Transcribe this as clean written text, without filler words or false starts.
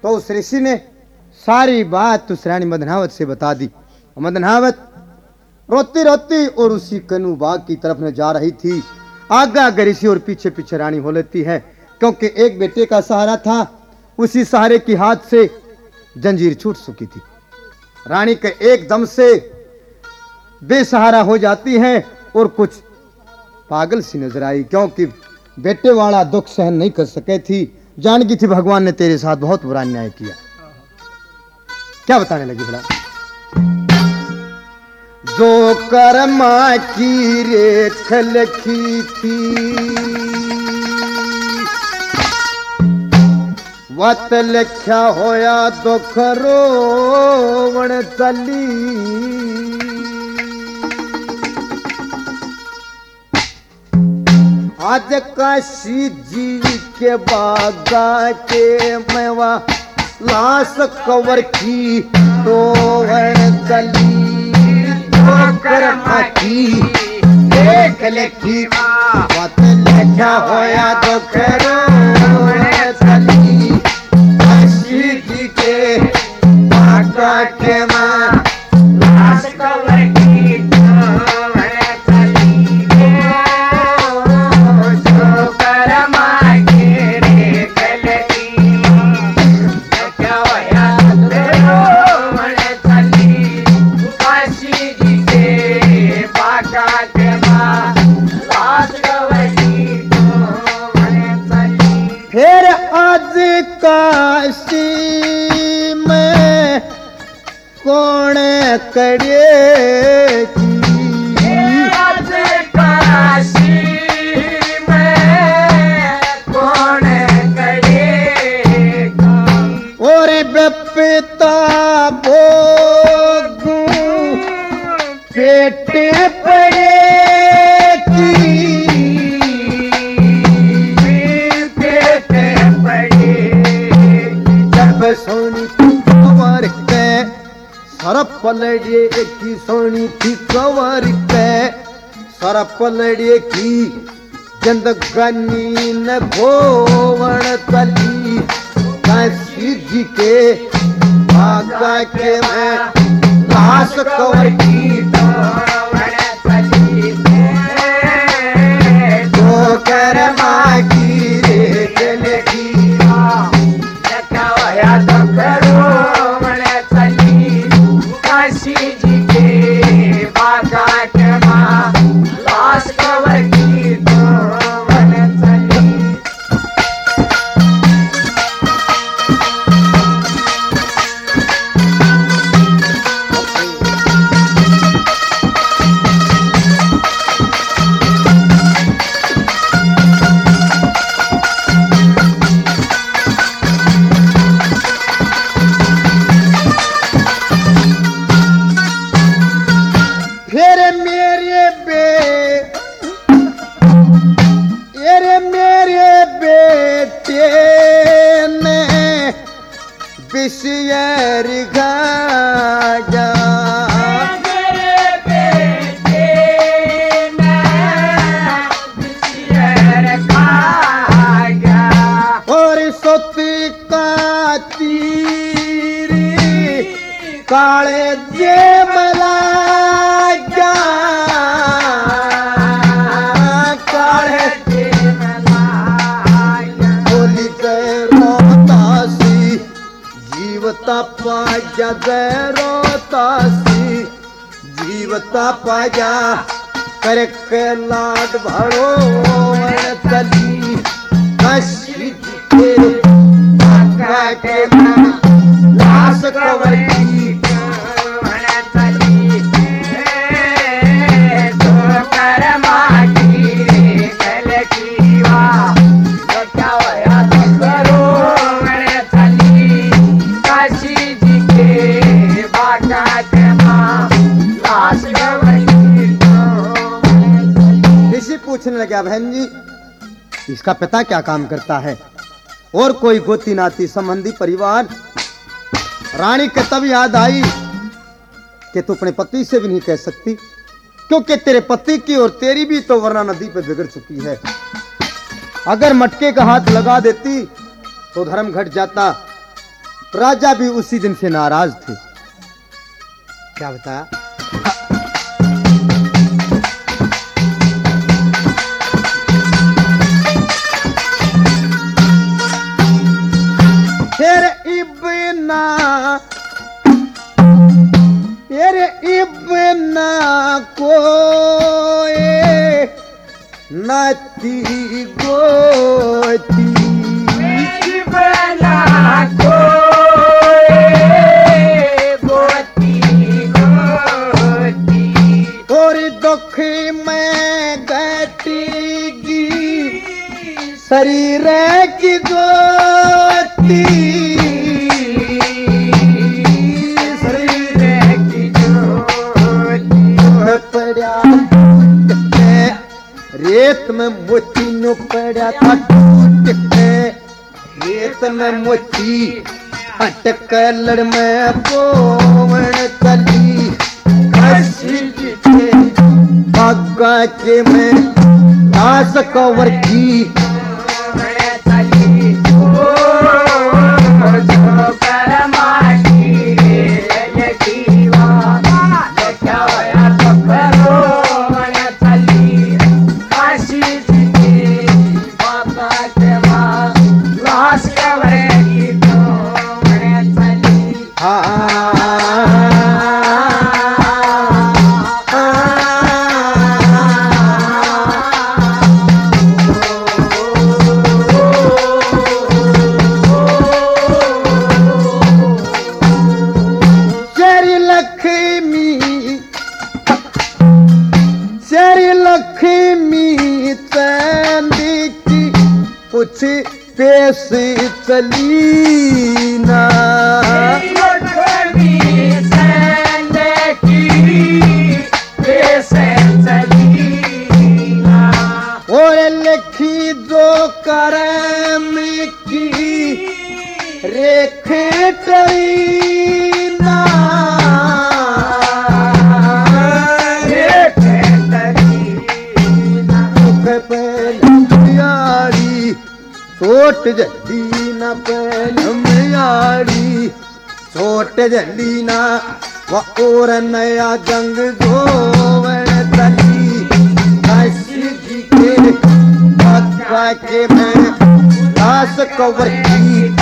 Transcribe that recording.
तो उस ऋषि ने सारी बात उस रानी मदनावत से बता दी। मदनावत रोती रोती और उसी कनु बाग की तरफ न जा रही थी। आगे आगे ऋषि और पीछे पीछे रानी हो लेती है, क्योंकि एक बेटे का सहारा था, उसी सहारे की हाथ से जंजीर छूट चुकी थी। रानी के एकदम से बेसहारा हो जाती है और कुछ पागल सी नजर आई, क्योंकि बेटे वाला दुख सहन नहीं कर सके थी। जानकी थी भगवान ने तेरे साथ बहुत बुरा अन्याय किया। क्या बताने लगी भला? जो कर्मा की रेख लिखी थी वत लिखा होया दुख रोवण चली। आज काशी जी के बागा के मेवा लाश कवर की रोवण चली। कर्मा की देख लिखी वत लिखा होया दुख रोवण चली। काशी जी के बागा के मां लाश कवर की रोवण चली। जो कर्मा की देख लिखी लिखा होया दुख रोवण चली। काशी जी के बागा के मां लाश कवर की रोवण चली। फिर आज काशी में कौन करेगी? आज काशी में कौन करेगा? और बेपिता भोगू पेट पड़ेगी। सोनी कवर के सर पलड़े की सोनी थी कवर के सर पलड़े की जिंदगानी न घोवण चली। काशी जी के बागा के मैं लाश कवर की रोवण चली। जो कर्मा की रेख लिखी काशी जी के बागा के मां लाश कवर की रोवण चली। बिशियर गाजा मेरे बेटे ने बिशियर गाजा। और सोती का तीर काले जेमला जा काले जेमला बोली गए रोतासी जीवता पाजा रोतासी जीवता पाजा करके लाड भरो चली। काशी जी के बागा के लाश कवर की रोवण चली। जो कर्मा की रेख लिखी लिखा होया दुख रोवण चली। काशी जी के बागा के मां लाश कवर की रोवण चली। ऋषि पूछने लगा, बहन जी इसका पिता क्या काम करता है? और कोई गोती नाती संबंधी परिवार? रानी के तब याद आई कि तू अपने पति से भी नहीं कह सकती, क्योंकि तेरे पति की और तेरी भी तो वरना नदी पे बिगड़ चुकी है। अगर मटके का हाथ लगा देती तो धर्म घट जाता, राजा भी उसी दिन से नाराज थे। क्या बताया? इब्ना कोई नाती गोती इब्ना कोई गोती गोती और दुख में घटेगी शरीर की ज्योति रेत में मोती नो पड़ा था टूट के रेत में मोती अटक लड़ में बोवन चली भागा के में दास कवर की कुछ पैसे चली ना और लिखी जो करम की रेख टरीना छोट जल्दी न पहलम यारी छोट जल्दी ना व और नया जंग जोवन तली काशी जी के बादशाह के में दास कवर की